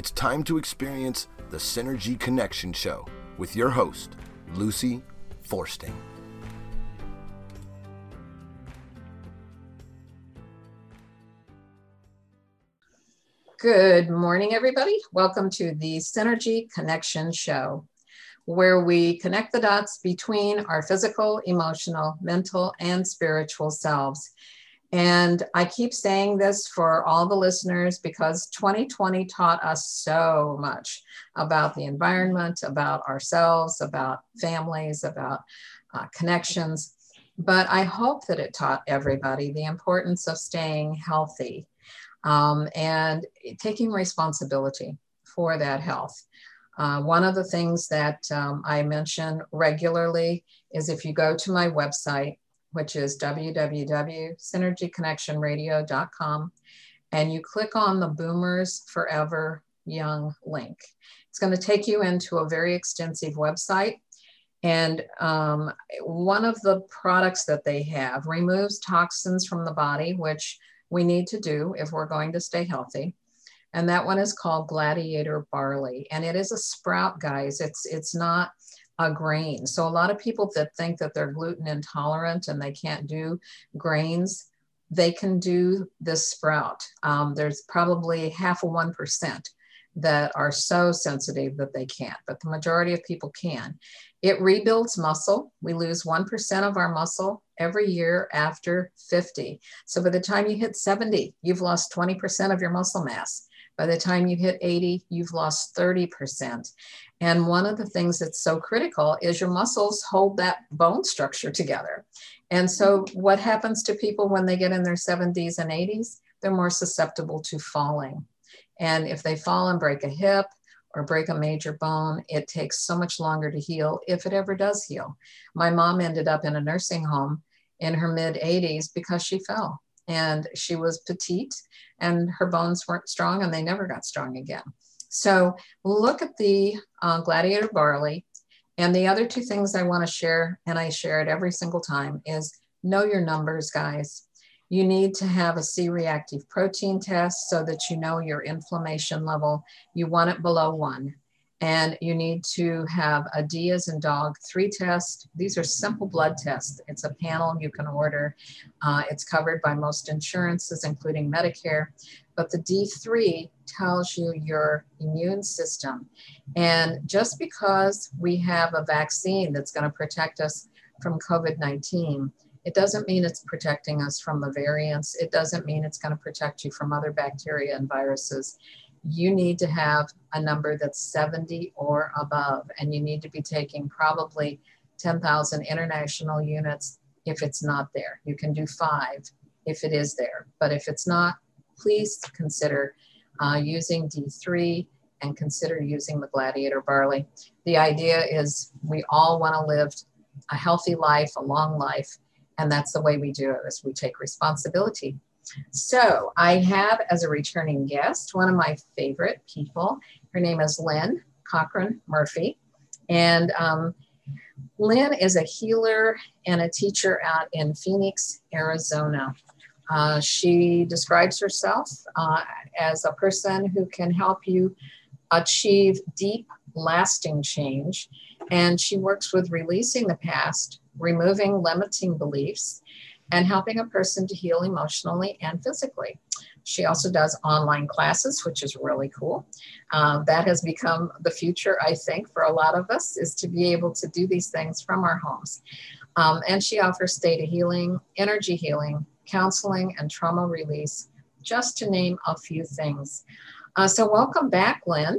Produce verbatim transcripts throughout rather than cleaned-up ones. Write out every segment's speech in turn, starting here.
It's time to experience the Synergy Connection Show with your host, Lucy Forsting. Good morning, everybody. Welcome to the Synergy Connection Show, where we connect the dots between our physical, emotional, mental, and spiritual selves. And I keep saying this for all the listeners because twenty twenty taught us so much about the environment, about ourselves, about families, about uh, connections. But I hope that it taught everybody the importance of staying healthy um, and taking responsibility for that health. Uh, one of the things that um, I mention regularly is if you go to my website, which is w w w dot synergy connection radio dot com, and you click on the Boomers Forever Young link. It's going to take you into a very extensive website. And um, one of the products that they have removes toxins from the body, which we need to do if we're going to stay healthy. And that one is called Gladiator Barley. And it is a sprout, guys. It's, it's not a grain. So a lot of people that think that they're gluten intolerant and they can't do grains, they can do this sprout. Um, there's probably half of one percent that are so sensitive that they can't, but the majority of people can. It rebuilds muscle. We lose one percent of our muscle every year after fifty. So by the time you hit seventy, you've lost twenty percent of your muscle mass. By the time you hit eighty, you've lost thirty percent. And one of the things that's so critical is your muscles hold that bone structure together. And so what happens to people when they get in their seventies and eighties? They're more susceptible to falling. And if they fall and break a hip or break a major bone, it takes so much longer to heal, if it ever does heal. My mom ended up in a nursing home in her mid eighties because she fell. And she was petite and her bones weren't strong and they never got strong again. So look at the uh, Gladiator Barley. And the other two things I want to share, and I share it every single time, is know your numbers, guys. You need to have a C-reactive protein test so that you know your inflammation level. You want it below one. And you need to have a D as in dog three test. These are simple blood tests. It's a panel you can order. Uh, it's covered by most insurances, including Medicare. But the D three tells you your immune system. And just because we have a vaccine that's going to protect us from COVID nineteen, it doesn't mean it's protecting us from the variants. It doesn't mean it's going to protect you from other bacteria and viruses. You need to have a number that's seventy or above, and you need to be taking probably ten thousand international units if it's not there. You can do five if it is there, but if it's not, please consider uh, using D three and consider using the Gladiator Barley. The idea is we all want to live a healthy life, a long life, and that's the way we do it, is we take responsibility. So I have as a returning guest, one of my favorite people. Her name is Lynn Cochran Murphy. And um, Lynn is a healer and a teacher out in Phoenix, Arizona. Uh, she describes herself uh, as a person who can help you achieve deep, lasting change. And she works with releasing the past, removing limiting beliefs, and helping a person to heal emotionally and physically. She also does online classes, which is really cool. Uh, that has become the future, I think, for a lot of us, is to be able to do these things from our homes. Um, and she offers theta healing, energy healing, counseling, and trauma release, just to name a few things. Uh, so welcome back, Lynn.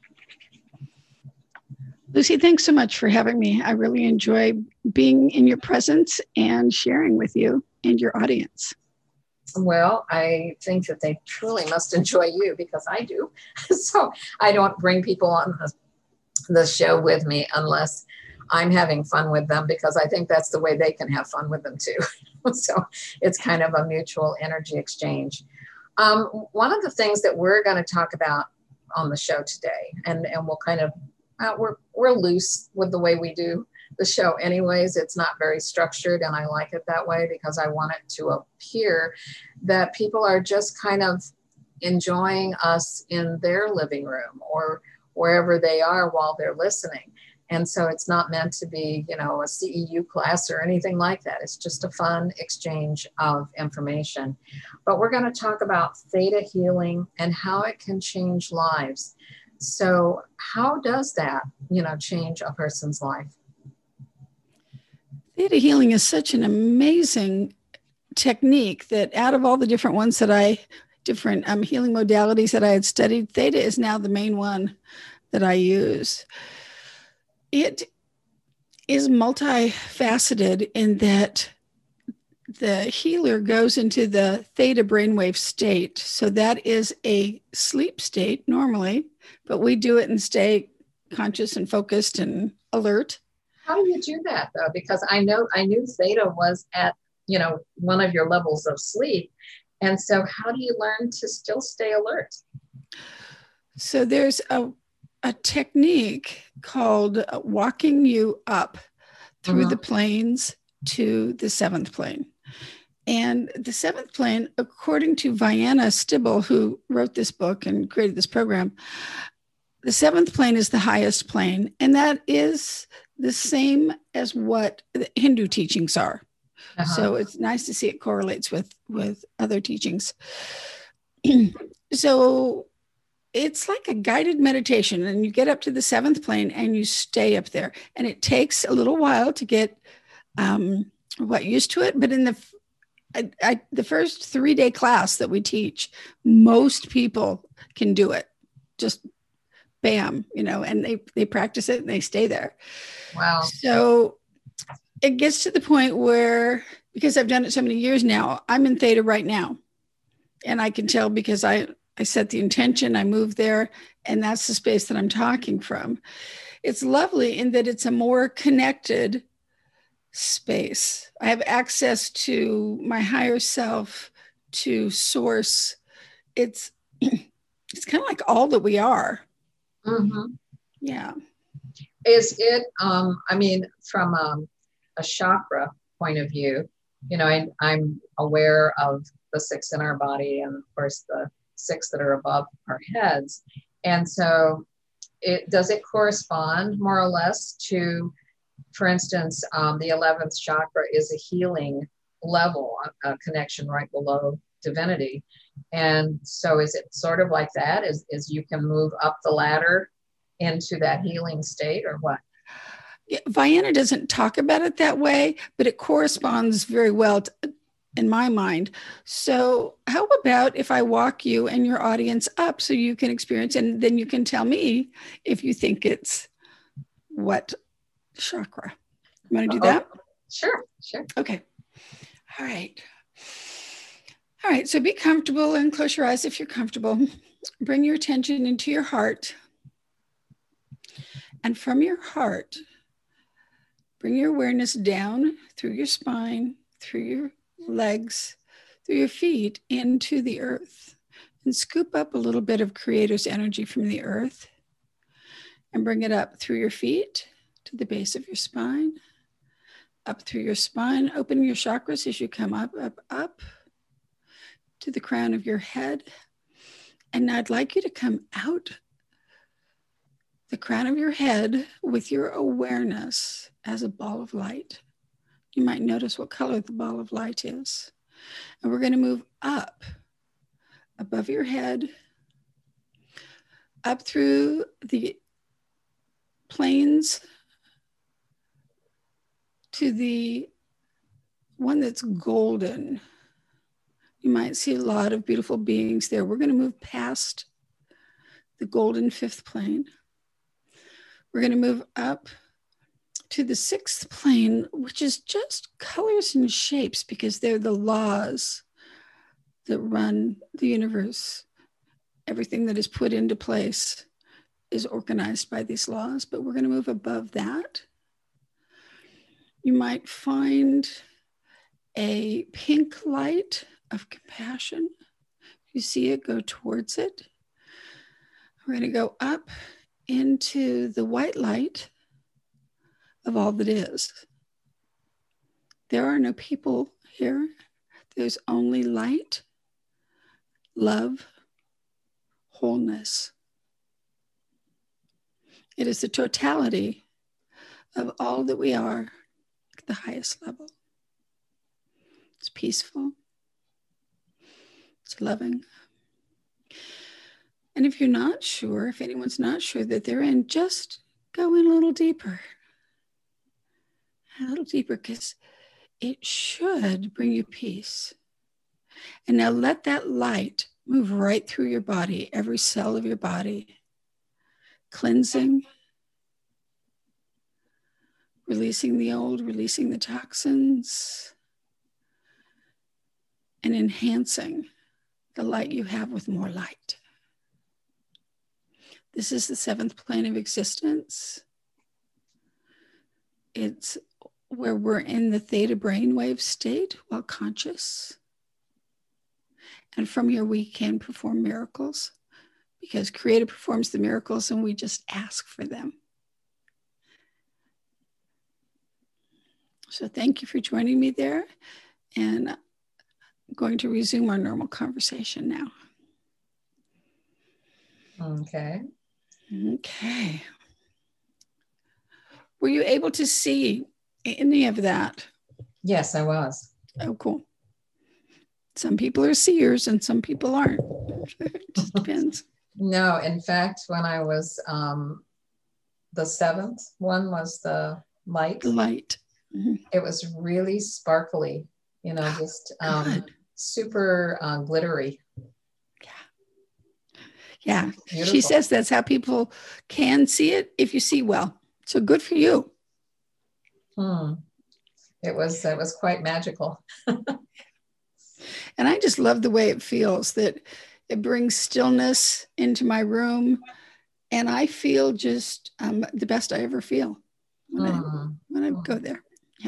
Lucy, thanks so much for having me. I really enjoy being in your presence and sharing with you and your audience. Well, I think that they truly must enjoy you, because I do. So I don't bring people on the, the show with me unless I'm having fun with them, because I think that's the way they can have fun with them too. So it's kind of a mutual energy exchange. Um, one of the things that we're going to talk about on the show today, and, and we'll kind of Uh, we're we're loose with the way we do the show anyways. It's not very structured, and I like it that way because I want it to appear that people are just kind of enjoying us in their living room or wherever they are while they're listening. And so it's not meant to be, you know, a C E U class or anything like that. It's just a fun exchange of information. But we're going to talk about theta healing and how it can change lives. So how does that, you know, change a person's life? Theta healing is such an amazing technique that out of all the different ones that I, different um, healing modalities that I had studied, theta is now the main one that I use. It is multifaceted in that the healer goes into the theta brainwave state. So that is a sleep state normally, but we do it and stay conscious and focused and alert. How do you do that though? Because I know I knew theta was at, you know, one of your levels of sleep. And so how do you learn to still stay alert? So there's a, a technique called walking you up through mm-hmm. the planes to the seventh plane. And the seventh plane, according to Vianna Stibble, who wrote this book and created this program, the seventh plane is the highest plane. And that is the same as what the Hindu teachings are. Uh-huh. So it's nice to see it correlates with, with other teachings. So it's like a guided meditation, and you get up to the seventh plane and you stay up there. And it takes a little while to get um, what used to it. But in the I, I, the first three-day class that we teach, most people can do it. Just bam, you know, and they, they practice it and they stay there. Wow. So it gets to the point where, because I've done it so many years now, I'm in theta right now. And I can tell because I, I set the intention, I move there, and that's the space that I'm talking from. It's lovely in that it's a more connected space. I have access to my higher self, to source. It's it's kind of like all that we are. Mm-hmm. Yeah. Is it, um, I mean, from um, a chakra point of view, you know, I, I'm aware of the six in our body and of course the six that are above our heads. And so it does it correspond more or less to, for instance, um, the eleventh chakra is a healing level, a, a connection right below divinity. And so is it sort of like that? Is, is you can move up the ladder into that healing state or what? Yeah, Vianna doesn't talk about it that way, but it corresponds very well to, in my mind. So how about if I walk you and your audience up so you can experience, and then you can tell me if you think it's what chakra. You want to do that? Oh, sure, sure. Okay. All right. All right. So be comfortable and close your eyes if you're comfortable. Bring your attention into your heart. And from your heart, bring your awareness down through your spine, through your legs, through your feet, into the earth. And scoop up a little bit of Creator's energy from the earth. And bring it up through your feet to the base of your spine. Up through your spine, open your chakras as you come up, up, up to the crown of your head. And I'd like you to come out the crown of your head with your awareness as a ball of light. You might notice what color the ball of light is. And we're going to move up above your head, up through the planes to the one that's golden. You might see a lot of beautiful beings there. We're going to move past the golden fifth plane. We're going to move up to the sixth plane, which is just colors and shapes because they're the laws that run the universe. Everything that is put into place is organized by these laws, but we're going to move above that. You might find a pink light of compassion. You see it, go towards it. We're going to go up into the white light of all that is. There are no people here. There's only light, love, wholeness. It is the totality of all that we are at the highest level. It's peaceful. It's loving. And if you're not sure, if anyone's not sure that they're in, just go in a little deeper. A little deeper, because it should bring you peace. And now let that light move right through your body, every cell of your body, cleansing, releasing the old, releasing the toxins, and enhancing the light you have with more light. This is the seventh plane of existence. It's where we're in the theta brainwave state while conscious. And from here, we can perform miracles because Creator performs the miracles and we just ask for them. So thank you for joining me there. And I'm going to resume our normal conversation now. Okay. Okay. Were you able to see any of that? Yes, I was. Oh, cool. Some people are seers and some people aren't. It just depends. No, in fact, when I was, um, the seventh one was the light. The light. Mm-hmm. It was really sparkly, you know, just um, super uh, glittery. Yeah. Beautiful. She says that's how people can see it if you see well. So good for you. Hmm. It was, it was quite magical. And I just love the way it feels, that it brings stillness into my room. And I feel just um, the best I ever feel when, mm. I, when I mm. go there. Yeah.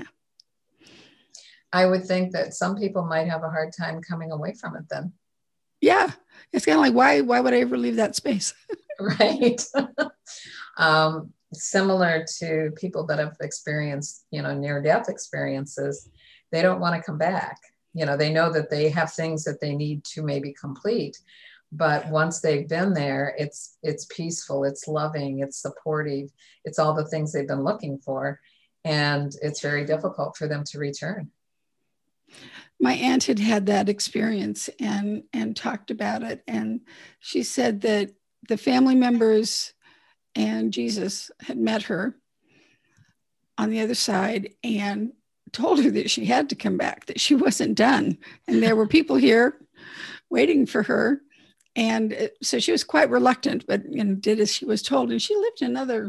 I would think that some people might have a hard time coming away from it then. Yeah. It's kind of like, why, why would I ever leave that space? Right. um, similar to people that have experienced, you know, near-death experiences, they don't want to come back. You know, they know that they have things that they need to maybe complete, but once they've been there, it's it's peaceful, it's loving, it's supportive, it's all the things they've been looking for, and it's very difficult for them to return. My aunt had had that experience and and talked about it, and she said that the family members and Jesus had met her on the other side and told her that she had to come back, that she wasn't done. And there were people here waiting for her. And it, so she was quite reluctant, but you know, did as she was told. And she lived another,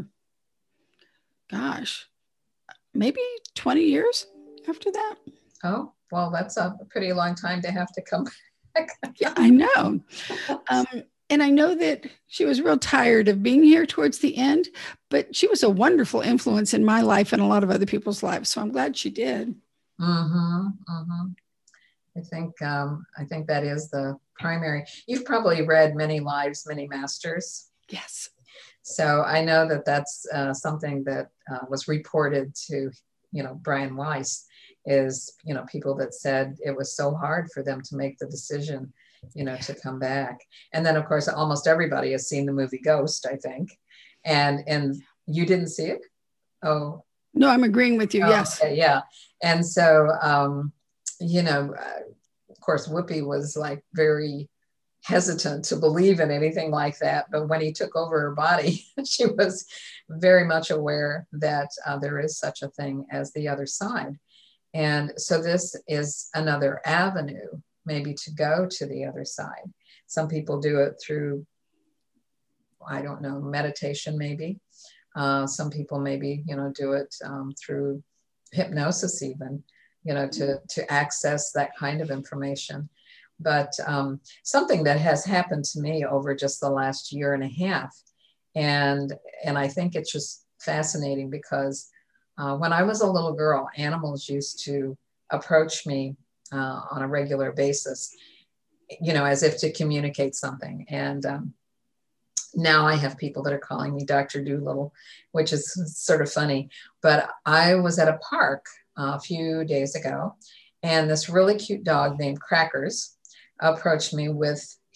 gosh, maybe twenty years after that. Oh, well, that's a pretty long time to have to come back. Yeah, I know. Um, and I know that she was real tired of being here towards the end, but she was a wonderful influence in my life and a lot of other people's lives. So I'm glad she did. Mm-hmm, mm-hmm. I think um, I think that is the primary. You've probably read Many Lives, Many Masters. Yes. So I know that that's uh, something that uh, was reported to, you know, Brian Weiss, is, you know, people that said it was so hard for them to make the decision, you know, to come back. And then, of course, almost everybody has seen the movie Ghost, I think. And and you didn't see it? Oh. No, I'm agreeing with you, oh, yes. Okay, yeah. And so, um, you know, uh, of course, Whoopi was like very hesitant to believe in anything like that. But when he took over her body, she was very much aware that uh, there is such a thing as the other side. And so this is another avenue maybe to go to the other side. Some people do it through, I don't know, meditation maybe. Uh, some people maybe, you know, do it um, through hypnosis even, you know, to, to access that kind of information. But um, something that has happened to me over just the last year and a half, and, and I think it's just fascinating because uh, when I was a little girl, animals used to approach me uh, on a regular basis, you know, as if to communicate something. And um, now I have people that are calling me Doctor Dolittle, which is sort of funny. But I was at a park uh, a few days ago, and this really cute dog named Crackers approached me with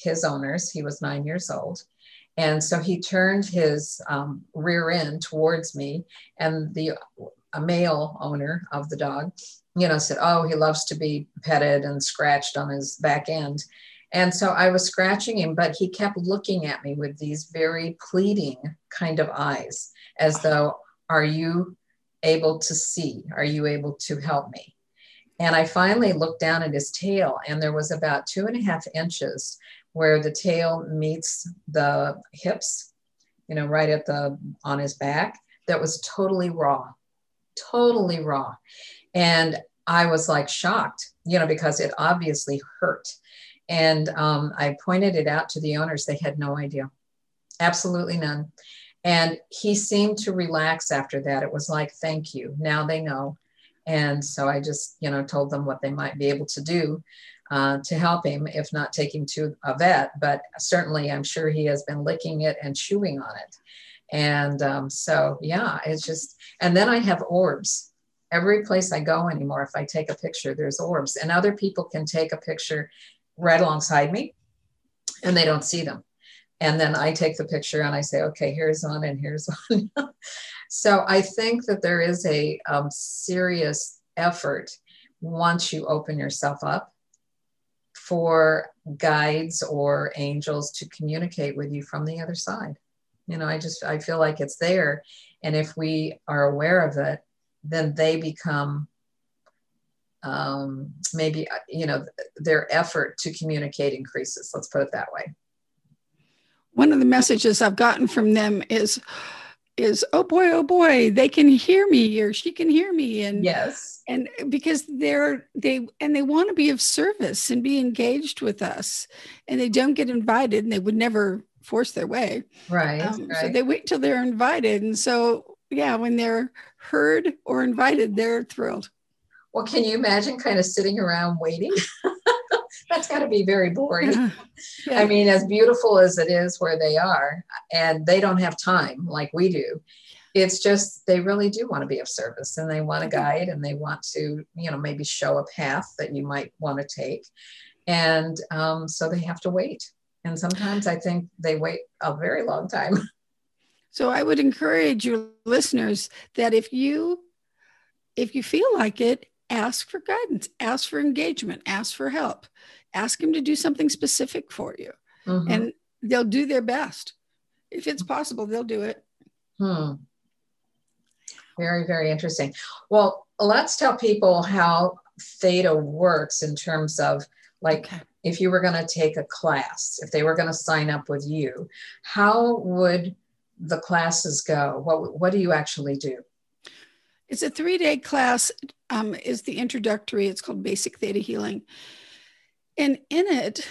his owners. He was nine years old. And so he turned his um, rear end towards me, and the a male owner of the dog, you know, said, oh, he loves to be petted and scratched on his back end. And so I was scratching him, but he kept looking at me with these very pleading kind of eyes, as though, are you able to see? Are you able to help me? And I finally looked down at his tail, and there was about two and a half inches where the tail meets the hips, you know, right at the, on his back, that was totally raw, totally raw. And I was like shocked, you know, because it obviously hurt. And um, I pointed it out to the owners. They had no idea, absolutely none. And he seemed to relax after that. It was like, thank you. Now they know. And so I just, you know, told them what they might be able to do uh, to help him, if not take him to a vet. But certainly I'm sure he has been licking it and chewing on it. And um, so, yeah, it's just, and then I have orbs. Every place I go anymore, if I take a picture, there's orbs. And other people can take a picture right alongside me and they don't see them. And then I take the picture and I say, okay, here's one and here's one. So I think that there is a um, serious effort once you open yourself up for guides or angels to communicate with you from the other side. You know, I just, I feel like it's there. And if we are aware of it, then they become um, maybe, you know, their effort to communicate increases. Let's put it that way. One of the messages I've gotten from them is, is, oh boy, oh boy, they can hear me, or she can hear me. And yes. And because they're, they, and they want to be of service and be engaged with us, and they don't get invited, and they would never force their way. Right, um, right. So they wait till they're invited. And so, yeah, when they're heard or invited, they're thrilled. Well, can you imagine kind of sitting around waiting? That's got to be very boring. Yeah. Yeah. I mean, as beautiful as it is where they are, and they don't have time like we do. It's just, they really do want to be of service, and they want a guide, and they want to, you know, maybe show a path that you might want to take. And um, so they have to wait. And sometimes I think they wait a very long time. So I would encourage your listeners that if you, if you feel like it, ask for guidance, ask for engagement, ask for help, ask them to do something specific for you. Mm-hmm. And they'll do their best. If it's possible, they'll do it. Hmm. Very, very interesting. Well, let's tell people how Theta works in terms of, like, okay, if you were going to take a class, if they were going to sign up with you, how would the classes go? What, what do you actually do? It's a three-day class, um, is the introductory. It's called Basic Theta Healing. And in it,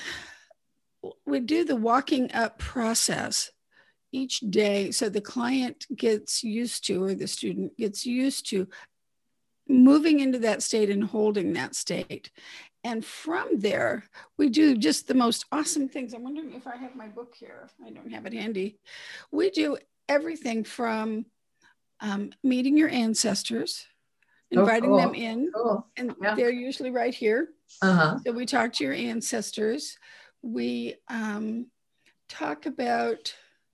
we do the walking up process each day. So the client gets used to, or the student gets used to, moving into that state and holding that state. And from there, we do just the most awesome things. I'm wondering if I have my book here. I don't have it handy. We do everything from um, meeting your ancestors, inviting oh, cool. them in, cool. and yeah. they're usually right here. Uh-huh. So we talk to your ancestors. We um, talk about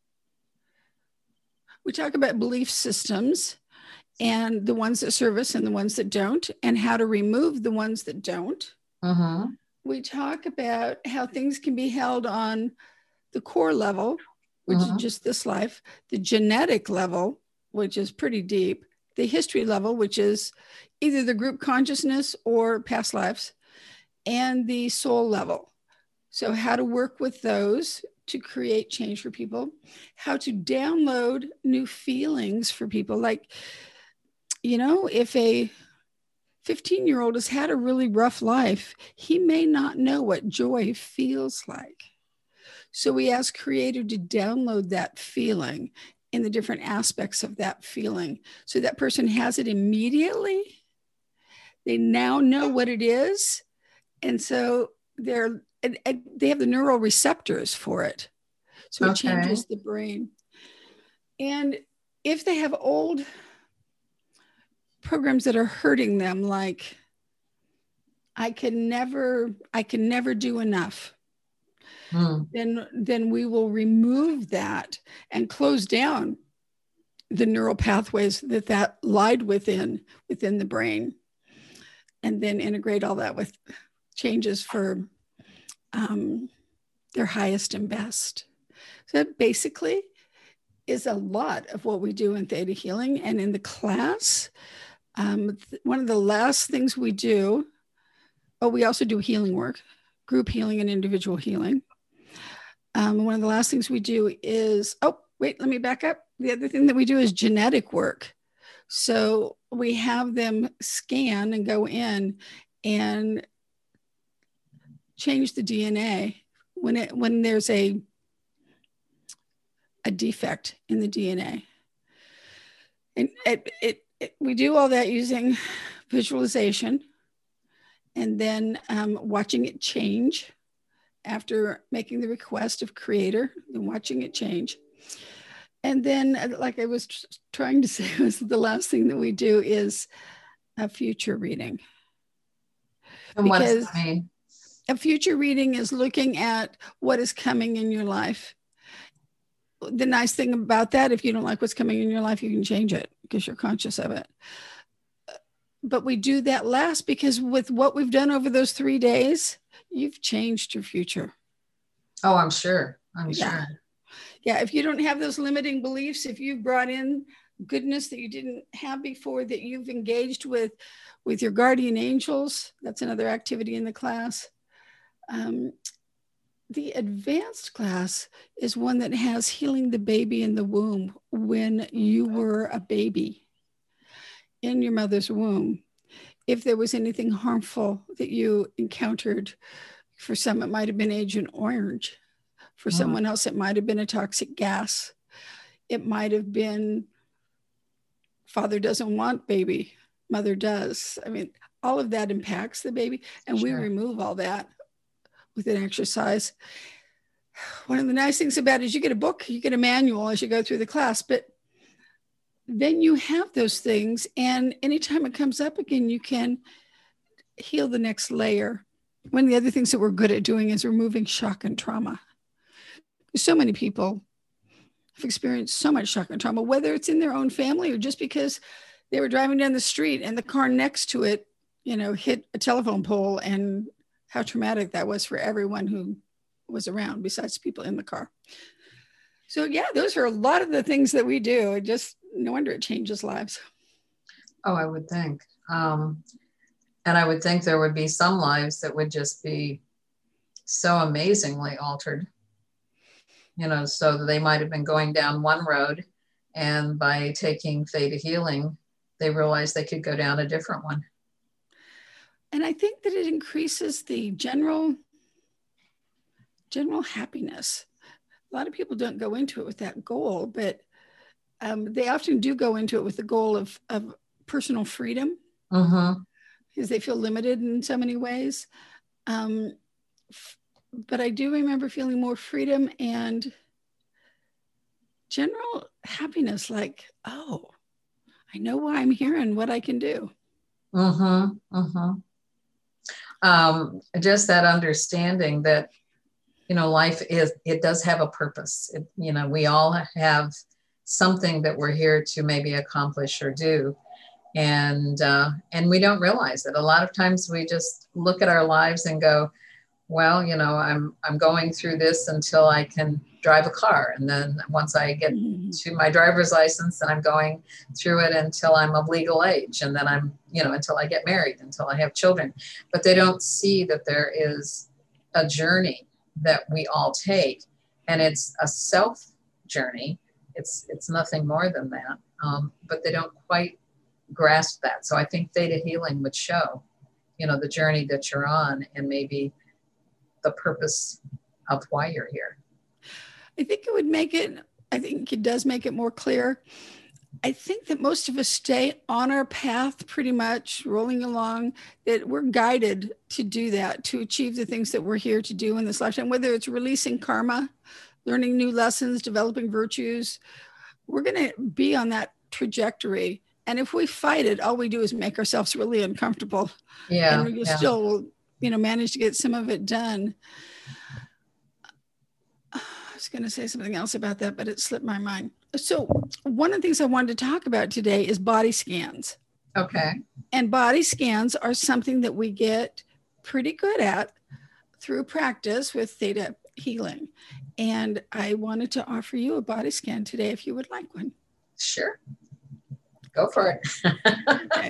we talk about belief systems, and the ones that serve us and the ones that don't, and how to remove the ones that don't. Uh-huh. We talk about how things can be held on the core level, which uh-huh. is just this life, the genetic level, which is pretty deep, the history level, which is either the group consciousness or past lives, and the soul level. So how to work with those to create change for people, how to download new feelings for people. Like, you know, if a fifteen-year-old has had a really rough life, he may not know what joy feels like. So we ask Creator to download that feeling in the different aspects of that feeling. So that person has it immediately. They now know what it is. And so they're, and, and they have the neural receptors for it. So it okay. changes the brain. And if they have old programs that are hurting them, like, I can never, I can never do enough. Mm. then, then we will remove that and close down the neural pathways that that lied within, within the brain, and then integrate all that with changes for um, their highest and best. So that basically is a lot of what we do in Theta Healing. And in the class, um, th- one of the last things we do, oh, we also do healing work, group healing and individual healing. Um, one of the last things we do is, oh, wait, let me back up. The other thing that we do is genetic work. So we have them scan and go in and change the D N A when it when there's a a defect in the D N A. And it, it, it we do all that using visualization, and then um, watching it change after making the request of creator and watching it change. And then, like I was tr- trying to say, was the last thing that we do is a future reading. And what Because does that mean? a future reading is looking at what is coming in your life. The nice thing about that, if you don't like what's coming in your life, you can change it because you're conscious of it. But we do that last because with what we've done over those three days, you've changed your future. Oh, I'm sure. I'm Yeah. sure. Yeah, if you don't have those limiting beliefs, if you've brought in goodness that you didn't have before, that you've engaged with, with your guardian angels, that's another activity in the class. Um, the advanced class is one that has healing the baby in the womb when you were a baby in your mother's womb. If there was anything harmful that you encountered, for some, it might have been Agent Orange. For Mm. someone else, it might have been a toxic gas. It might have been father doesn't want baby, mother does. I mean, all of that impacts the baby, and Sure. we remove all that with an exercise. One of the nice things about it is you get a book, you get a manual as you go through the class, but then you have those things, and anytime it comes up again, you can heal the next layer. One of the other things that we're good at doing is removing shock and trauma. So many people have experienced so much shock and trauma, whether it's in their own family or just because they were driving down the street and the car next to it, you know, hit a telephone pole, and how traumatic that was for everyone who was around besides people in the car. So yeah, those are a lot of the things that we do. It just, no wonder it changes lives. Oh, I would think. Um, and I would think there would be some lives that would just be so amazingly altered. You know, so they might have been going down one road, and by taking Theta Healing, they realized they could go down a different one. And I think that it increases the general, general happiness. A lot of people don't go into it with that goal, but um, they often do go into it with the goal of, of personal freedom, Mm-hmm. because they feel limited in so many ways. Um, but I do remember feeling more freedom and general happiness, like, oh, I know why I'm here and what I can do. Mm-hmm. Mm-hmm. Um, just that understanding that, you know, life is, it does have a purpose. It, you know, we all have something that we're here to maybe accomplish or do. And, uh, and we don't realize it. A lot of times we just look at our lives and go, well, you know, I'm, I'm going through this until I can drive a car. And then once I get Mm-hmm. to my driver's license, and I'm going through it until I'm of legal age. And then I'm, you know, until I get married, until I have children. But they don't see that there is a journey that we all take. And it's a self journey. It's, it's nothing more than that. Um, but they don't quite grasp that. So I think Theta Healing would show, you know, the journey that you're on, and maybe the purpose of why you're here. I think it would make it, I think it does make it more clear. I think that most of us stay on our path pretty much rolling along, that we're guided to do that, to achieve the things that we're here to do in this lifetime, whether it's releasing karma, learning new lessons, developing virtues. We're going to be on that trajectory. And if we fight it, all we do is make ourselves really uncomfortable. Yeah. And we yeah. still, you know, manage to get some of it done. was going to say something else about that, but it slipped my mind. So one of the things I wanted to talk about today is body scans. Okay. And body scans are something that we get pretty good at through practice with theta healing. And I wanted to offer you a body scan today if you would like one. Sure. Go for it. Okay.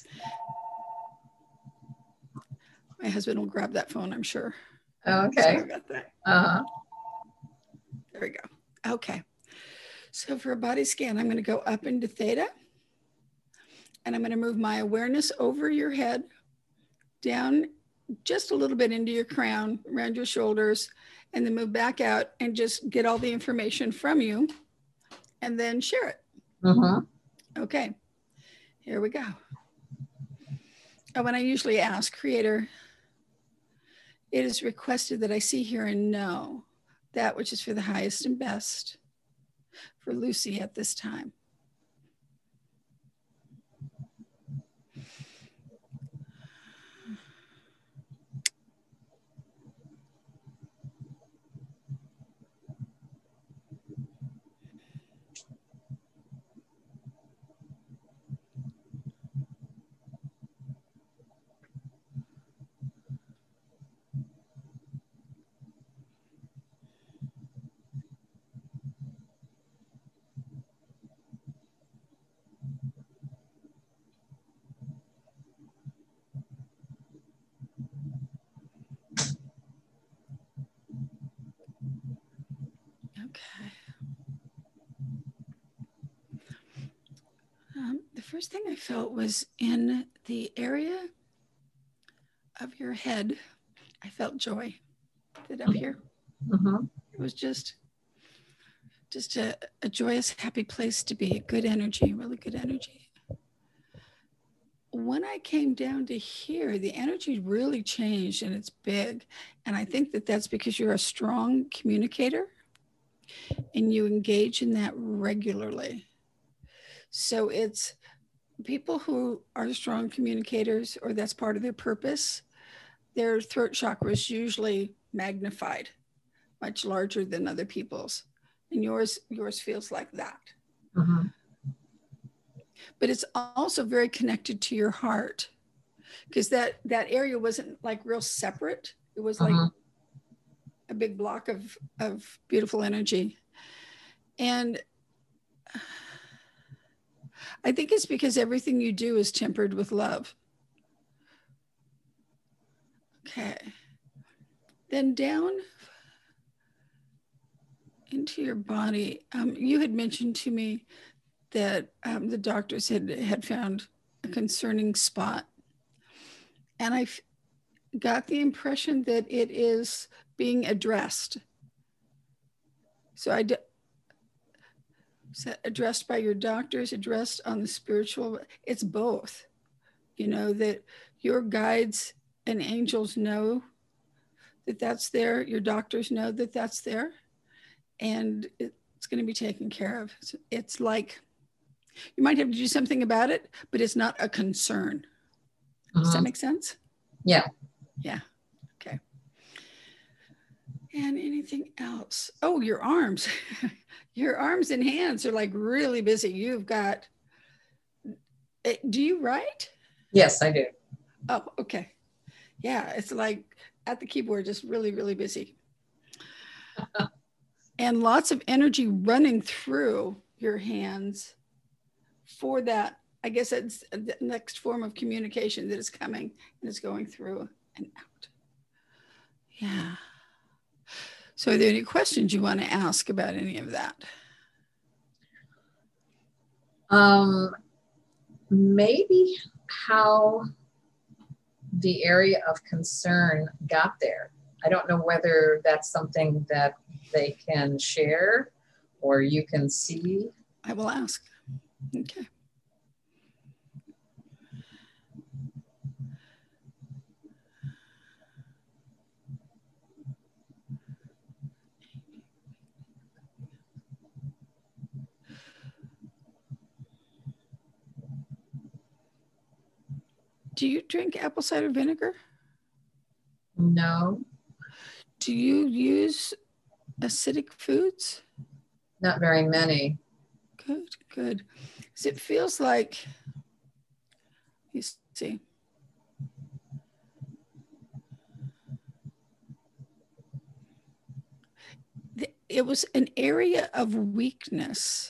My husband will grab that phone, I'm sure. Okay. Sorry about that. Uh-huh. There we go. Okay. So for a body scan, I'm going to go up into theta. And I'm going to move my awareness over your head, down just a little bit into your crown, around your shoulders, and then move back out and just get all the information from you and then share it. Mm-hmm. Okay, here we go. Oh, and I usually ask, Creator, it is requested that I see, hear, and know that which is for the highest and best for Lucy at this time. Okay. Um, the first thing I felt was in the area of your head. I felt joy. That up here. Mm-hmm. It was just, just a, a joyous, happy place to be. Good energy, really good energy. When I came down to here, the energy really changed and it's big. And I think that that's because you're a strong communicator and you engage in that regularly. So it's people who are strong communicators, or that's part of their purpose, their throat chakra is usually magnified, much larger than other people's. And yours, yours feels like that. Mm-hmm. But it's also very connected to your heart, because that, that area wasn't like real separate. It was like Mm-hmm. a big block of, of beautiful energy. And I think it's because everything you do is tempered with love. Okay. Then down into your body. Um, you had mentioned to me that um, the doctors had, had found a concerning spot. And I got the impression that it is being addressed. So I d- so addressed by your doctors, addressed on the spiritual, it's both. You know, that your guides and angels know that that's there. Your doctors know that that's there. And it's going to be taken care of. It's, it's like, you might have to do something about it, but it's not a concern. Mm-hmm. Does that make sense? Yeah. Yeah. Okay. And anything else? Oh, your arms. Your arms and hands are like really busy. You've got, do you write? Yes, I do. Oh, okay. Yeah. It's like at the keyboard, just really, really busy. And lots of energy running through your hands for that. I guess it's the next form of communication that is coming and is going through and out. Yeah. So are there any questions you want to ask about any of that? Um, maybe how the area of concern got there. I don't know whether that's something that they can share or you can see. I will ask. Okay. Do you drink apple cider vinegar? No. Do you use acidic foods? Not very many. Good, good. Because it feels like, you see, it was an area of weakness.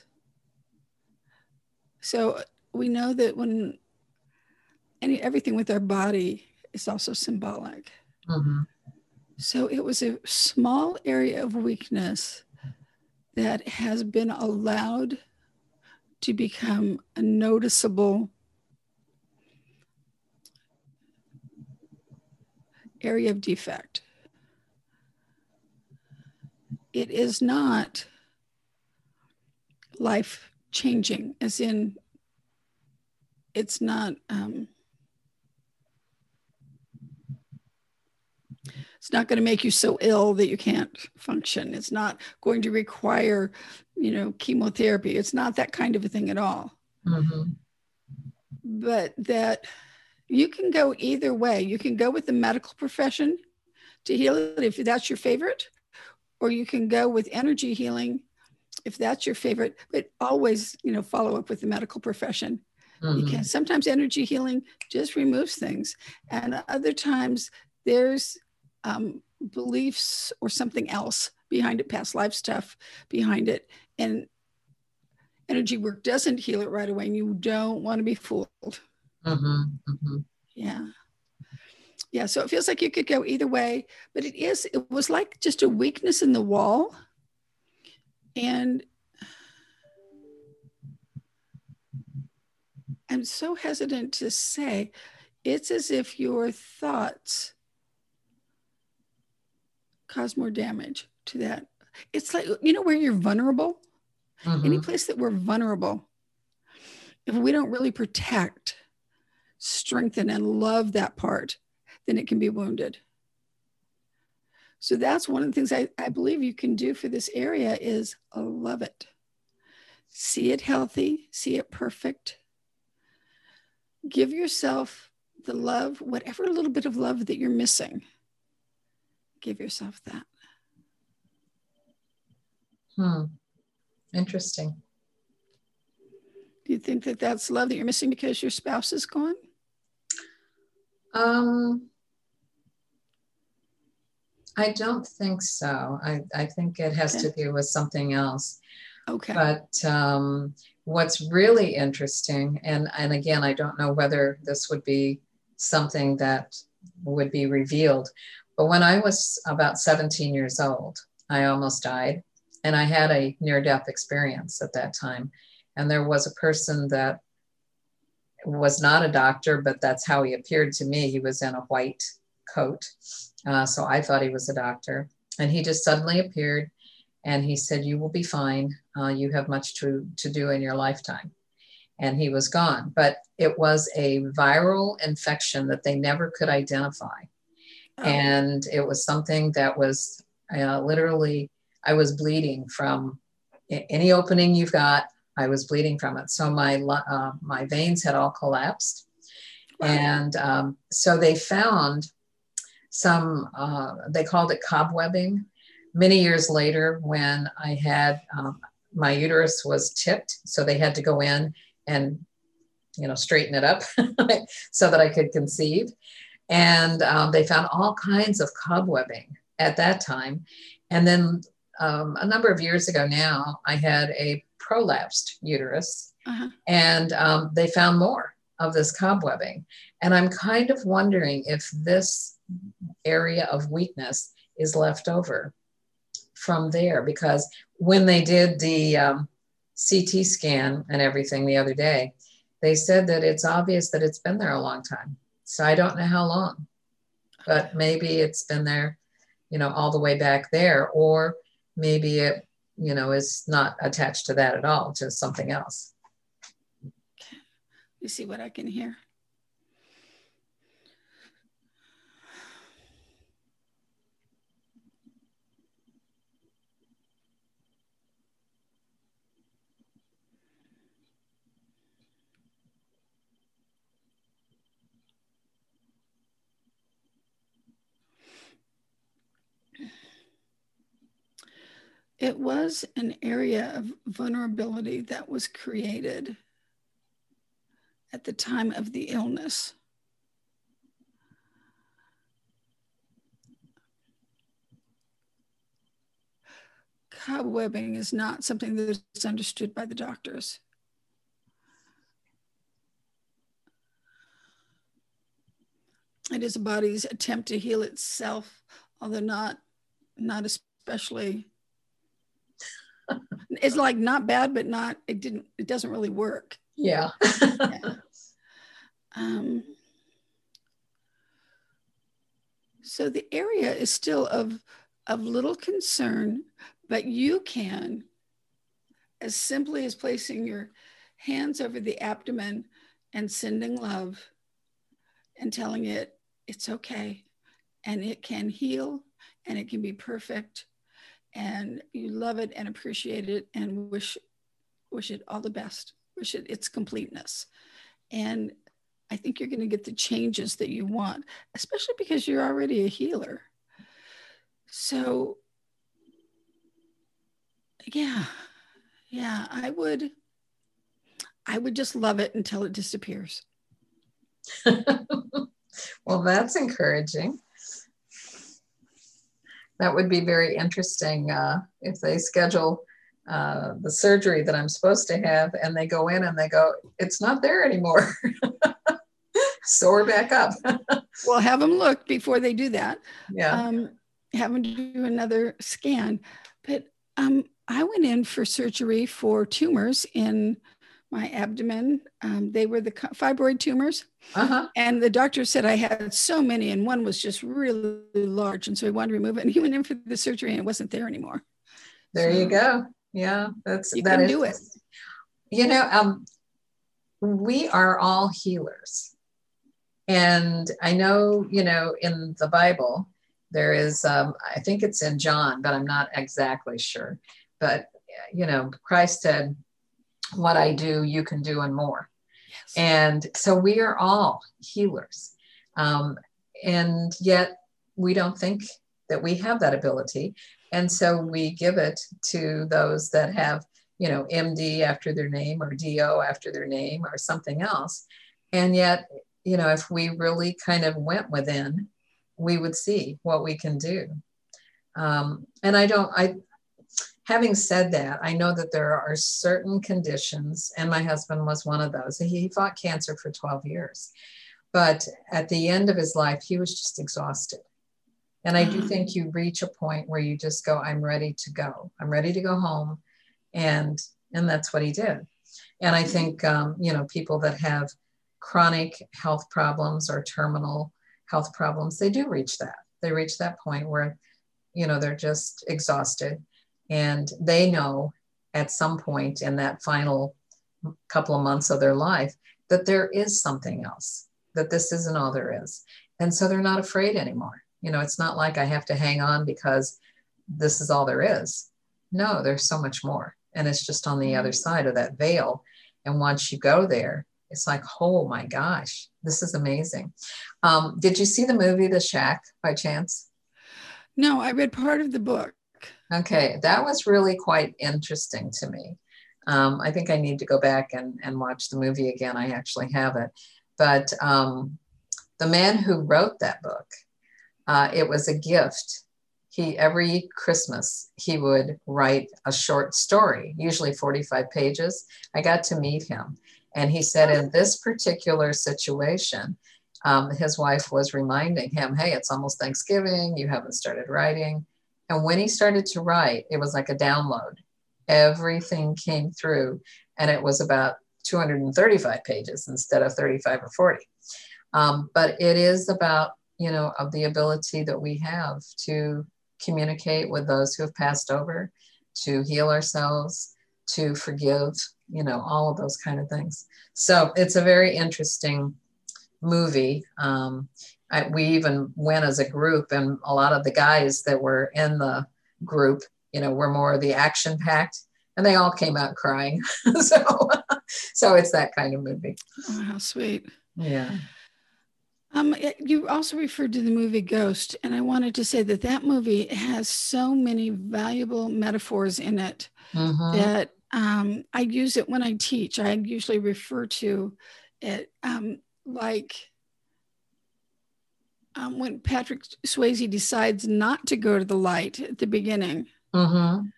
So we know that when any everything with our body is also symbolic. Mm-hmm. So it was a small area of weakness that has been allowed to become a noticeable area of defect. It is not life changing, as in, it's not, um, it's not going to make you so ill that you can't function. It's not going to require, you know, chemotherapy. It's not that kind of a thing at all. Mm-hmm. But that you can go either way. You can go with the medical profession to heal it if that's your favorite, or you can go with energy healing if that's your favorite, but always, you know, follow up with the medical profession. Mm-hmm. Because sometimes energy healing just removes things. And other times there's um, beliefs or something else behind it, past life stuff behind it. And energy work doesn't heal it right away. And you don't want to be fooled. Mm-hmm. Mm-hmm. Yeah. Yeah. So it feels like you could go either way, but it is, it was like just a weakness in the wall. And I'm so hesitant to say, it's as if your thoughts cause more damage to that. It's like, you know, where you're vulnerable, mm-hmm. Any place that we're vulnerable, if we don't really protect, strengthen, and love that part, then it can be wounded. So that's one of the things I, I believe you can do for this area is love it. See it healthy, see it perfect. Give yourself the love, whatever little bit of love that you're missing. Give yourself that. Hmm. Interesting. Do you think that that's love that you're missing because your spouse is gone? Um, I don't think so. I, I think it has okay. to do with something else. Okay. But um, what's really interesting, and, and again, I don't know whether this would be something that would be revealed, but when I was about seventeen years old, I almost died. And I had a near-death experience at that time. And there was a person that was not a doctor, but that's how he appeared to me. He was in a white coat. Uh, so I thought he was a doctor. And he just suddenly appeared and he said, "You will be fine. Uh, you have much to, to do in your lifetime." And he was gone. But it was a viral infection that they never could identify. Oh. And it was something that was uh, literally, I was bleeding from any opening you've got. I was bleeding from it. So my uh, my veins had all collapsed. Wow. And um, so they found some, uh, they called it cobwebbing. Many years later when I had, um, my uterus was tipped. So they had to go in and, you know, straighten it up so that I could conceive. And um, they found all kinds of cobwebbing at that time. And then um, a number of years ago now, I had a prolapsed uterus, uh-huh. and um, they found more of this cobwebbing. And I'm kind of wondering if this area of weakness is left over from there, because when they did the um, C T scan and everything the other day, they said that it's obvious that it's been there a long time. So I don't know how long, but maybe it's been there, you know, all the way back there, or maybe it, you know, is not attached to that at all, just something else. Okay. Let me see what I can hear. it was an area of vulnerability that was created at the time of the illness. Cobwebbing is not something that is understood by the doctors. It is a body's attempt to heal itself, although not, not especially. It's like not bad, but not, it didn't, it doesn't really work. Yeah. Yeah. Um, so the area is still of, of little concern, but you can, as simply as placing your hands over the abdomen and sending love and telling it it's okay, and it can heal, and it can be perfect, and you love it and appreciate it and wish, wish it all the best, wish it its completeness. And I think you're going to get the changes that you want, especially because you're already a healer. So yeah, yeah, I would, I would just love it until it disappears. Well, that's encouraging. That would be very interesting uh, if they schedule uh, the surgery that I'm supposed to have and they go in and they go, it's not there anymore. So we're back up. Well, have them look before they do that. Yeah. Um, have them do another scan. But um, I went in for surgery for tumors in my abdomen. Um, they were the fibroid tumors. Uh-huh. And the doctor said I had so many, and one was just really large. And so he wanted to remove it. And he went in for the surgery and it wasn't there anymore. There So you go. Yeah, that's you that can is, do it. You know, um, we are all healers. And I know, you know, in the Bible, there is, um, I think it's in John, but I'm not exactly sure. But, you know, Christ said, what I do, you can do and more. Yes. And so we are all healers. Um, and yet we don't think that we have that ability. And so we give it to those that have, you know, M D after their name or D O after their name or something else. And yet, you know, if we really kind of went within, we would see what we can do. Um, and I don't, I, having said that, I know that there are certain conditions, and my husband was one of those. He fought cancer for twelve years, but at the end of his life, he was just exhausted. And I do think you reach a point where you just go, I'm ready to go. I'm ready to go home. And, and that's what he did. And I think, um, you know, people that have chronic health problems or terminal health problems, they do reach that. They reach that point where, you know, they're just exhausted. And they know at some point in that final couple of months of their life that there is something else, that this isn't all there is. And so they're not afraid anymore. You know, it's not like I have to hang on because this is all there is. No, there's so much more. And it's just on the other side of that veil. And once you go there, it's like, oh my gosh, this is amazing. Um, did you see the movie The Shack by chance? No, I read part of the book. Okay, that was really quite interesting to me. Um, I think I need to go back and, and watch the movie again. I actually have it. But um, the man who wrote that book, uh, it was a gift. He, every Christmas, he would write a short story, usually forty-five pages. I got to meet him. And he said in this particular situation, um, his wife was reminding him, hey, it's almost Thanksgiving. You haven't started writing. And when he started to write, it was like a download. Everything came through, and it was about two hundred thirty-five pages instead of thirty-five or forty. Um, but it is about, you know, of the ability that we have to communicate with those who have passed over, to heal ourselves, to forgive, you know, all of those kind of things. So it's a very interesting movie. Um, I, we even went as a group, and a lot of the guys that were in the group, you know, were more of the action packed, and they all came out crying. so, so it's that kind of movie. Oh, how sweet. Yeah. Um, it- you also referred to the movie Ghost, and I wanted to say that that movie has so many valuable metaphors in it Mm-hmm. that um, I use it when I teach. I usually refer to it um, like um, when Patrick Swayze decides not to go to the light at the beginning, Mm-hmm.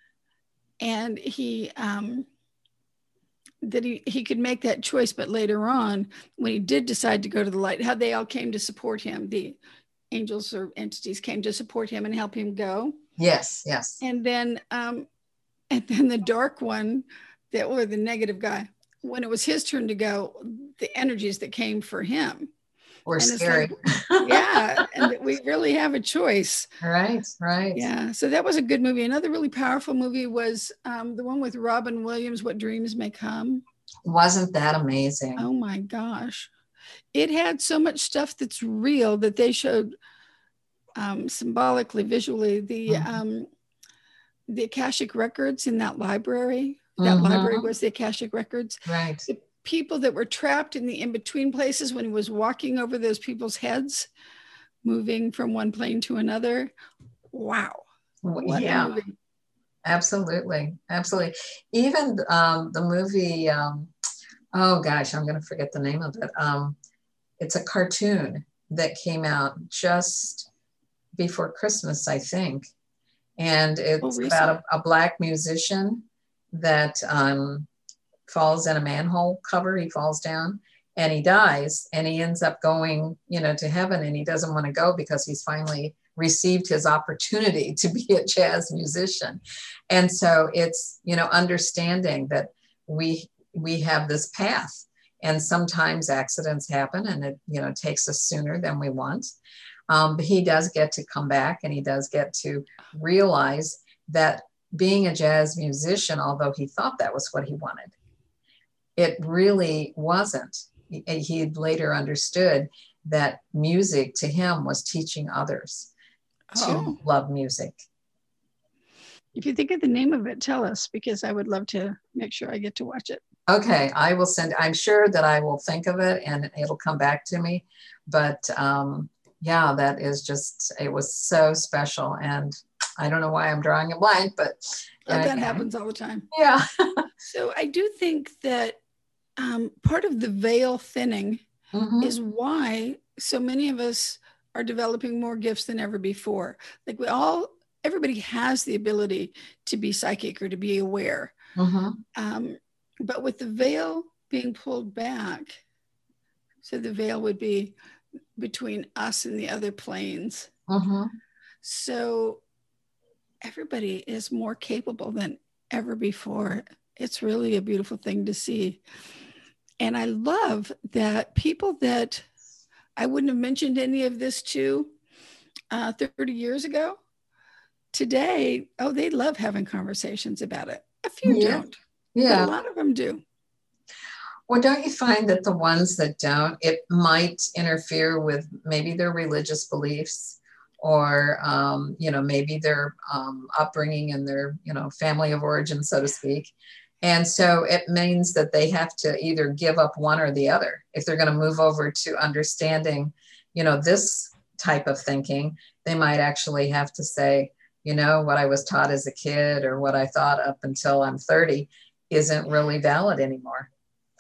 and he um, that he, he could make that choice, but later on, when he did decide to go to the light, how they all came to support him, the angels or entities came to support him and help him go. Yes, yes. And then um, and then the dark one, that or the negative guy, when it was his turn to go, the energies that came for him We're and scary. it's like, yeah, and that we really have a choice. Right, right. Yeah, so that was a good movie. Another really powerful movie was um, the one with Robin Williams, What Dreams May Come. Wasn't that amazing? Oh my gosh. It had so much stuff that's real that they showed um, symbolically, visually, the Mhm. um, the Akashic records in that library. That Mhm. library was the Akashic records. Right. The people that were trapped in the in-between places when he was walking over those people's heads, moving from one plane to another. Wow. What Yeah. a movie. Absolutely. Absolutely. Even um, the movie, um, oh gosh, I'm going to forget the name of it. Um, it's a cartoon that came out just before Christmas, I think. And it's Oh, about a, a black musician that um, falls in a manhole cover. He falls down and he dies, and he ends up going, you know, to heaven, and he doesn't want to go because he's finally received his opportunity to be a jazz musician. And so it's, you know, understanding that we we have this path, and sometimes accidents happen and it, you know, takes us sooner than we want. Um, but he does get to come back, and he does get to realize that being a jazz musician, although he thought that was what he wanted, it really wasn't. He, he later understood that music to him was teaching others to Oh. love music. If you think of the name of it, tell us, because I would love to make sure I get to watch it. Okay, I will send, I'm sure that I will think of it and it'll come back to me. But um, yeah, that is just, it was so special. And I don't know why I'm drawing a blank, but. Oh, that okay. happens all the time. Yeah. So I do think that um, part of the veil thinning mm-hmm. is why so many of us are developing more gifts than ever before. Like we all, everybody has the ability to be psychic or to be aware. Mm-hmm. Um, but with the veil being pulled back, so the veil would be between us and the other planes. Mm-hmm. So everybody is more capable than ever before. It's really a beautiful thing to see. And I love that people that I wouldn't have mentioned any of this to uh, thirty years ago, today, oh, they love having conversations about it. A few yeah. don't, yeah. but a lot of them do. Well, don't you find that the ones that don't, it might interfere with maybe their religious beliefs or, um, you know, maybe their um, upbringing and their, you know, family of origin, so to speak. And so it means that they have to either give up one or the other. If they're going to move over to understanding, you know, this type of thinking, they might actually have to say, you know, what I was taught as a kid or what I thought up until I'm thirty isn't really valid anymore.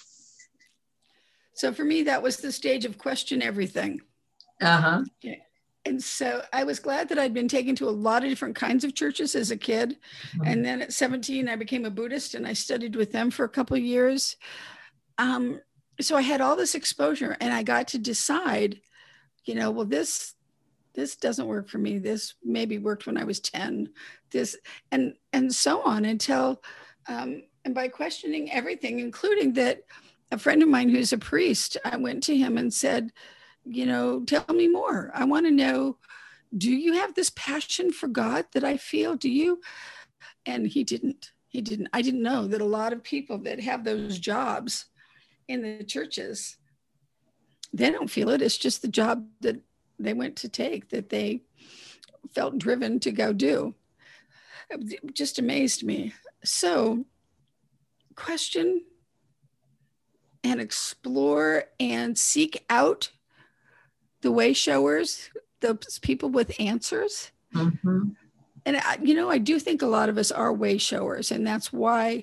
So for me, that was the stage of question everything. Uh-huh. Okay. And so I was glad that I'd been taken to a lot of different kinds of churches as a kid. Mm-hmm. And then at seventeen, I became a Buddhist and I studied with them for a couple of years. Um, so I had all this exposure and I got to decide, you know, well, this, this doesn't work for me. This maybe worked when I was ten, this, and, and so on until, um, and by questioning everything, including that a friend of mine who's a priest, I went to him and said, you know, tell me more. I want to know, do you have this passion for God that I feel? Do you? And he didn't. He didn't. I didn't know that a lot of people that have those jobs in the churches, they don't feel it. It's just the job that they went to take, that they felt driven to go do. It just amazed me. So question and explore and seek out the way showers, those people with answers. Mm-hmm. And, I, you know, I do think a lot of us are way showers. And that's why,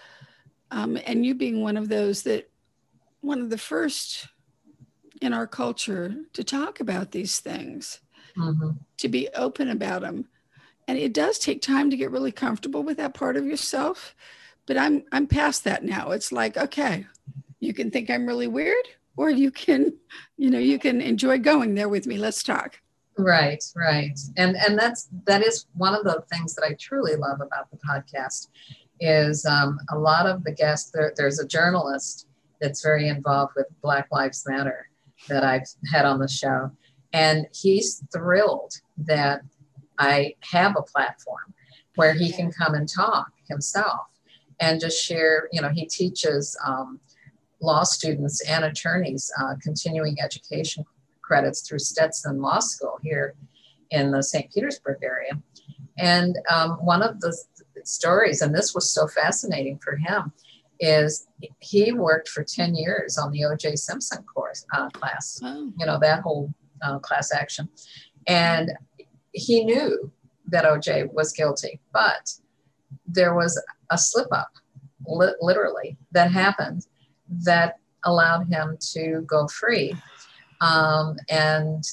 um, and you being one of those that, one of the first in our culture to talk about these things, Mm-hmm. to be open about them. And it does take time to get really comfortable with that part of yourself. But I'm I'm past that now. It's like, okay, you can think I'm really weird, or you can, you know, you can enjoy going there with me. Let's talk. Right, right. And and that's that is one of the things that I truly love about the podcast is um, a lot of the guests, there, there's a journalist that's very involved with Black Lives Matter that I've had on the show. And he's thrilled that I have a platform where he can come and talk himself and just share, you know, he teaches um, law students and attorneys uh, continuing education credits through Stetson Law School here in the Saint Petersburg area. And um, one of the stories, and this was so fascinating for him, is he worked for ten years on the O J Simpson course uh, class, Oh. you know, that whole uh, class action. And he knew that O J was guilty, but there was a slip up, li- literally, that happened that allowed him to go free. Um, and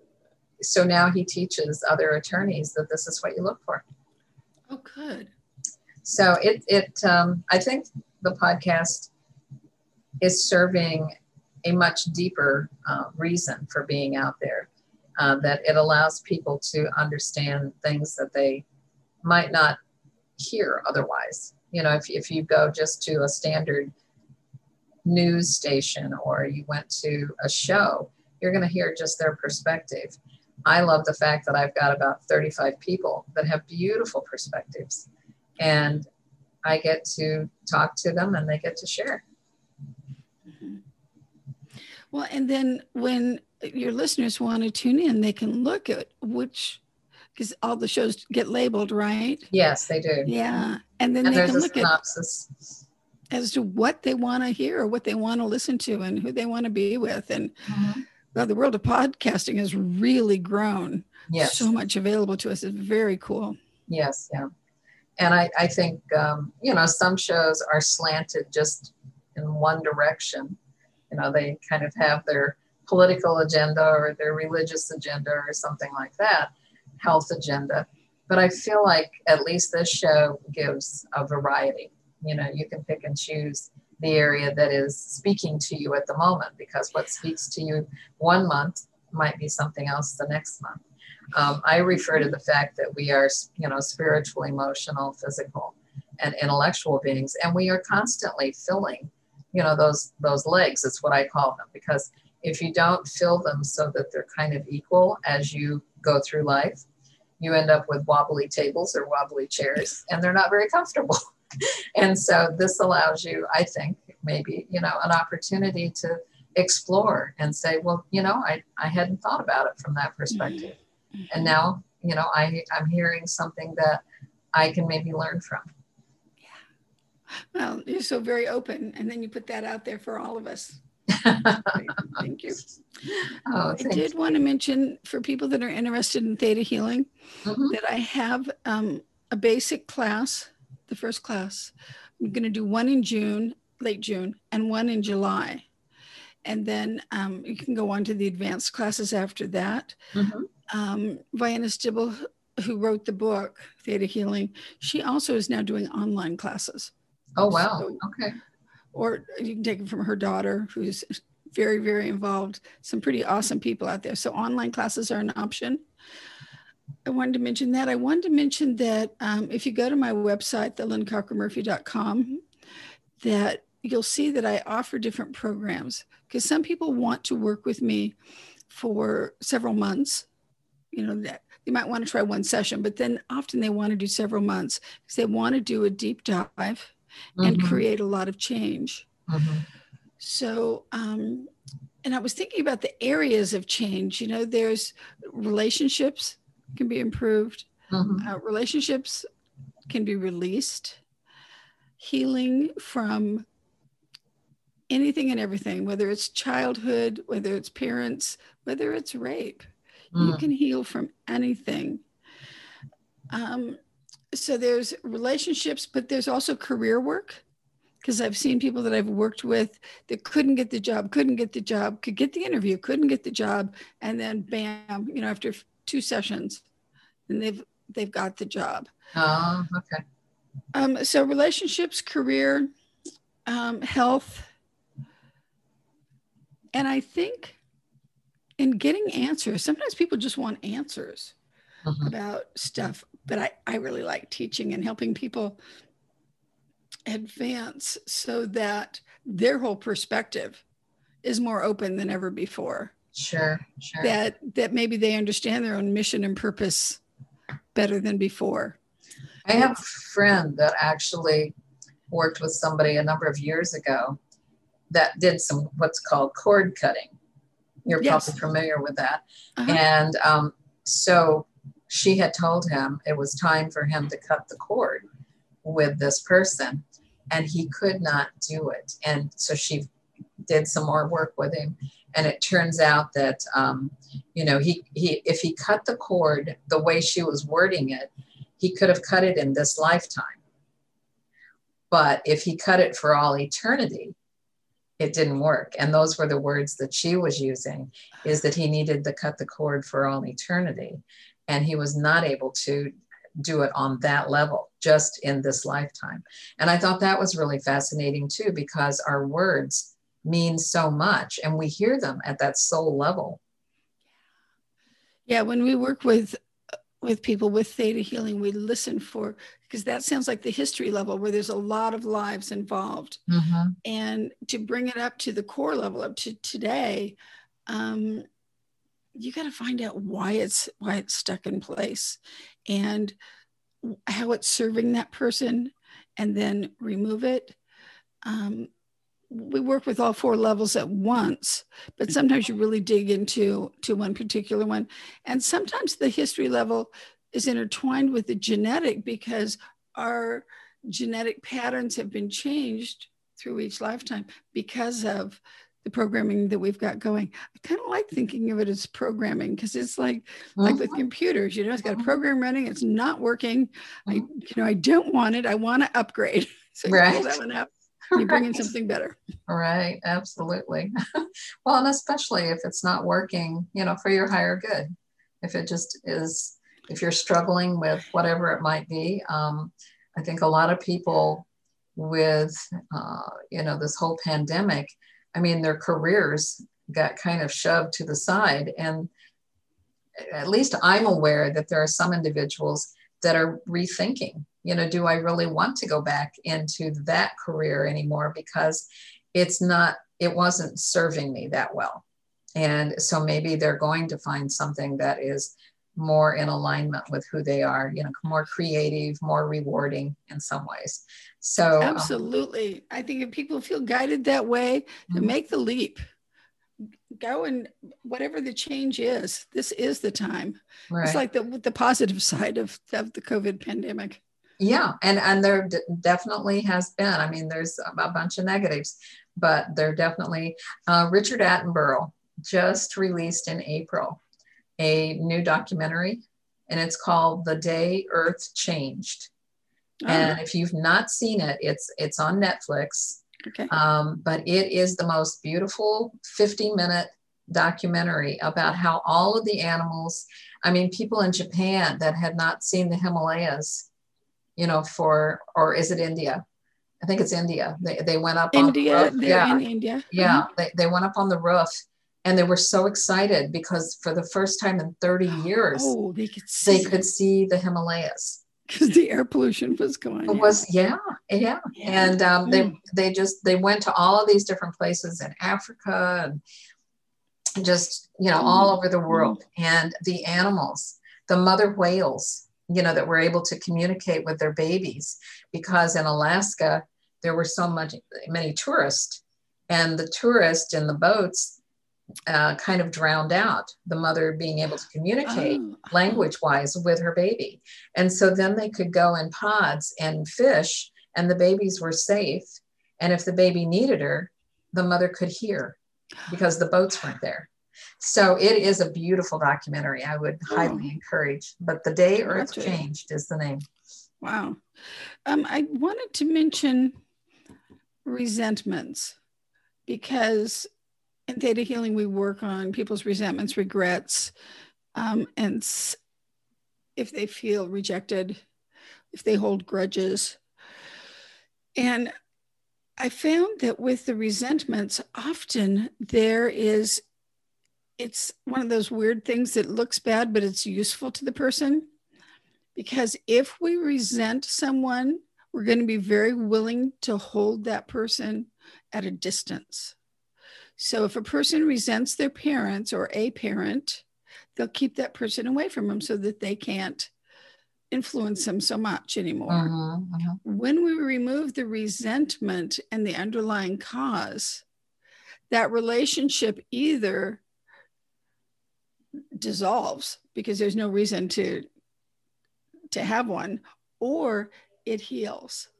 so now he teaches other attorneys that this is what you look for. Oh, good. So it, it um, I think the podcast is serving a much deeper uh, reason for being out there, uh, that it allows people to understand things that they might not hear otherwise. You know, if, if you go just to a standard news station or you went to a show, you're going to hear just their perspective. I love the fact that I've got about thirty-five people that have beautiful perspectives, and I get to talk to them and they get to share. Mm-hmm. Well, and then when your listeners want to tune in, they can look at which, because all the shows get labeled, right? Yes, they do. Yeah. And then And they there's can a look synopsis. at as to what they want to hear or what they want to listen to and who they want to be with. And Mm-hmm. well, the world of podcasting has really grown. Yes. So much available to us. It's very cool. Yes, yeah. And I, I think, um, you know, some shows are slanted just in one direction. You know, they kind of have their political agenda or their religious agenda or something like that, health agenda. But I feel like at least this show gives a variety. You know, you can pick and choose the area that is speaking to you at the moment, because what speaks to you one month might be something else the next month. Um, I refer to the fact that we are, you know, spiritual, emotional, physical, and intellectual beings, and we are constantly filling, you know, those those legs. It's what I call them, because if you don't fill them so that they're kind of equal as you go through life, you end up with wobbly tables or wobbly chairs, and they're not very comfortable. And so this allows you, I think, maybe, you know, an opportunity to explore and say, well, you know, I, I hadn't thought about it from that perspective. Mm-hmm. And now, you know, I, I'm hearing something that I can maybe learn from. Yeah. Well, you're so very open. And then you put that out there for all of us. Thank you. Oh, I did want to mention for people that are interested in theta healing, mm-hmm. that I have um, a basic class, the first class. I'm going to do one in June, late June, and one in July. And then um, you can go on to the advanced classes after that. Mm-hmm. Um, Vienna Stibble, who wrote the book, Theta Healing, she also is now doing online classes. Oh, wow. So, okay. Or you can take it from her daughter, who's very, very involved. Some pretty awesome people out there. So online classes are an option. I wanted to mention that. I wanted to mention that um, if you go to my website, the lynn cocker murphy dot com, that you'll see that I offer different programs, because some people want to work with me for several months. You know, that they might want to try one session, but then often they want to do several months because they want to do a deep dive mm-hmm. and create a lot of change. Mm-hmm. So, um, and I was thinking about the areas of change. You know, there's relationships can be improved. Mm-hmm. Uh, relationships can be released. Healing from anything and everything, whether it's childhood, whether it's parents, whether it's rape. Mm. You can heal from anything. Um, so there's relationships, but there's also career work. Because I've seen people that I've worked with that couldn't get the job, couldn't get the job, could get the interview, couldn't get the job, and then bam, you know, after two sessions, and they've they've got the job. Oh, okay. Um, so relationships, career, um, health, and I think in getting answers, sometimes people just want answers mm-hmm. about stuff, but I, I really like teaching and helping people advance so that their whole perspective is more open than ever before. Sure, sure. That that maybe they understand their own mission and purpose better than before. I have a friend that actually worked with somebody a number of years ago that did some what's called cord cutting. You're yes. probably familiar with that. Uh-huh. And um, so she had told him it was time for him to cut the cord with this person, and he could not do it. And so she did some more work with him, and it turns out that um, you know he he if he cut the cord the way she was wording it, he could have cut it in this lifetime. But if he cut it for all eternity, it didn't work. And those were the words that she was using, is that he needed to cut the cord for all eternity, and he was not able to do it on that level, just in this lifetime. And I thought that was really fascinating too, because our words mean so much and we hear them at that soul level. Yeah, when we work with with people with theta healing, we listen for, because that sounds like the history level where there's a lot of lives involved. Mm-hmm. And to bring it up to the core level, up to today, um, you got to find out why it's why it's stuck in place and how it's serving that person, and then remove it. Um, we work with all four levels at once, but sometimes you really dig into to one particular one. And sometimes the history level is intertwined with the genetic, because our genetic patterns have been changed through each lifetime because of the programming that we've got going. I kind of like thinking of it as programming, because it's like mm-hmm. like with computers, you know, it's got a program running, it's not working. Mm-hmm. I, you know, I don't want it. I want to upgrade. So right. you pull that one out, you bring in something better. Right. Absolutely. Well, and especially if it's not working, you know, for your higher good. If it just is, if you're struggling with whatever it might be, um, I think a lot of people with, uh, you know, this whole pandemic, I mean, their careers got kind of shoved to the side. And at least I'm aware that there are some individuals that are rethinking, you know, do I really want to go back into that career anymore? Because it's not, it wasn't serving me that well. And so maybe they're going to find something that is more in alignment with who they are, you know, more creative, more rewarding in some ways. So absolutely. Um, I think if people feel guided that way, mm-hmm. make the leap, go, and whatever the change is, this is the time. Right. It's like the the positive side of, of the COVID pandemic. Yeah. And, and there d- definitely has been, I mean, there's a bunch of negatives, but there definitely, uh, Richard Attenborough just released in April a new documentary, and it's called The Day Earth Changed. Oh. And if you've not seen it, it's it's on Netflix. Okay. Um, but it is the most beautiful fifty minute documentary about how all of the animals, I mean, people in Japan that had not seen the Himalayas, you know, for, or is it India? I think it's India. They they went up India, on the roof. They're yeah. in India. Yeah, Mm-hmm. they, they went up on the roof. And they were so excited because for the first time in thirty years, oh, they could see, they could see the Himalayas. Because the air pollution was going. It was, yeah, yeah. yeah. And um, they they just, they went to all of these different places in Africa and just, you know, mm. all over the world. Mm. And the animals, the mother whales, you know, that were able to communicate with their babies, because in Alaska, there were so much, many tourists, and the tourists in the boats Uh, kind of drowned out the mother being able to communicate oh. language-wise with her baby. And so then they could go in pods and fish, and the babies were safe. And if the baby needed her, the mother could hear because the boats weren't there. So it is a beautiful documentary. I would oh. highly encourage. But The Day Earth Changed is the name. Wow. Um, I wanted to mention resentments, because in Theta Healing, we work on people's resentments, regrets, um, and if they feel rejected, if they hold grudges. And I found that with the resentments, often there is, it's one of those weird things that looks bad, but it's useful to the person. Because if we resent someone, we're going to be very willing to hold that person at a distance. So if a person resents their parents or a parent, they'll keep that person away from them so that they can't influence them so much anymore. Uh-huh, uh-huh. When we remove the resentment and the underlying cause, that relationship either dissolves because there's no reason to, to have one, or it heals.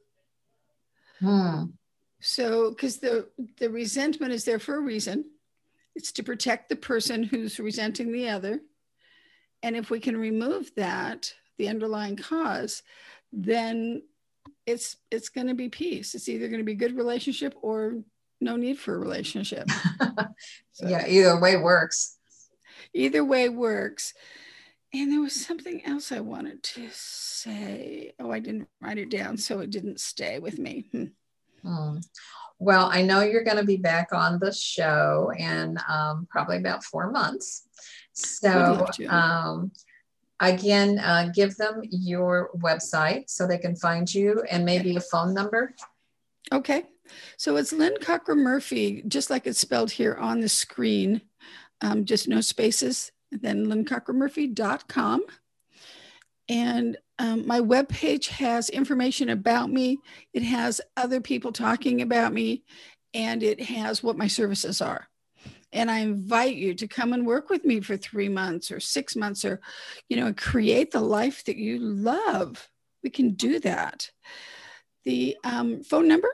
Hmm. So, because the, the resentment is there for a reason. It's to protect the person who's resenting the other. And if we can remove that, the underlying cause, then it's it's going to be peace. It's either going to be a good relationship or no need for a relationship. So, yeah, either way works. Either way works. And there was something else I wanted to say. Oh, I didn't write it down, so it didn't stay with me. Hmm. Hmm. Well, I know you're going to be back on the show in um, probably about four months. So um, again, uh, give them your website so they can find you, and maybe a phone number. Okay. So it's Lynn Cochran Murphy, just like it's spelled here on the screen, um, just no spaces. Then lynn cochran murphy dot com. And um, my webpage has information about me. It has other people talking about me, and it has what my services are. And I invite you to come and work with me for three months or six months or, you know, create the life that you love. We can do that. The um, phone number,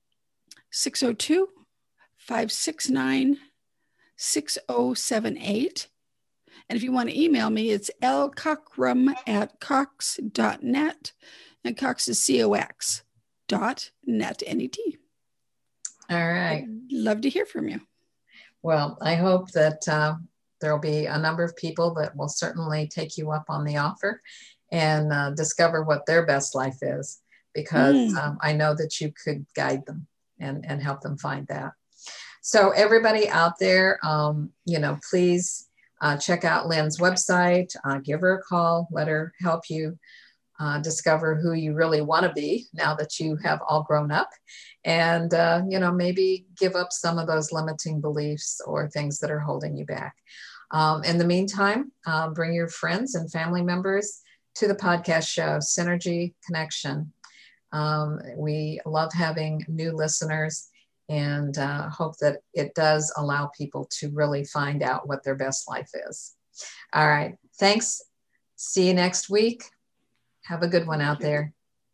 six oh two, five six nine, six oh seven eight. And if you want to email me, it's l cockrum at cox dot net. And Cox is C O X dot net, N E T. All right. I'd love to hear from you. Well, I hope that uh, there'll be a number of people that will certainly take you up on the offer and uh, discover what their best life is, because mm. um, I know that you could guide them and, and help them find that. So everybody out there, um, you know, please Uh, check out Lynn's website, uh, give her a call, let her help you uh, discover who you really want to be now that you have all grown up, and, uh, you know, maybe give up some of those limiting beliefs or things that are holding you back. Um, in the meantime, uh, bring your friends and family members to the podcast show, Synergy Connection. Um, we love having new listeners, and uh, hope that it does allow people to really find out what their best life is. All right. Thanks. See you next week. Have a good one out there.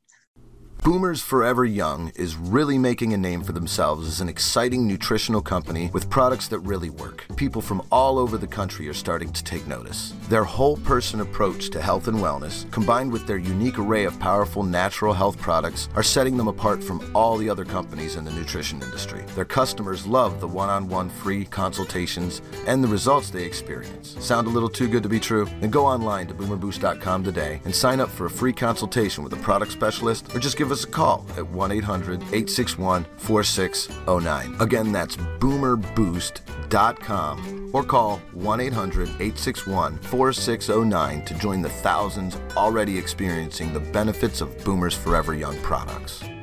Boomers Forever Young is really making a name for themselves as an exciting nutritional company with products that really work. People from all over the country are starting to take notice. Their whole person approach to health and wellness, combined with their unique array of powerful natural health products, are setting them apart from all the other companies in the nutrition industry. Their customers love the one-on-one free consultations and the results they experience. Sound a little too good to be true? Then go online to boomer boost dot com today and sign up for a free consultation with a product specialist, or just give us a call at one eight hundred, eight six one, four six zero nine. Again, that's boomer boost dot com, or call one eight hundred, eight six one, four six zero nine to join the thousands already experiencing the benefits of Boomers Forever Young products.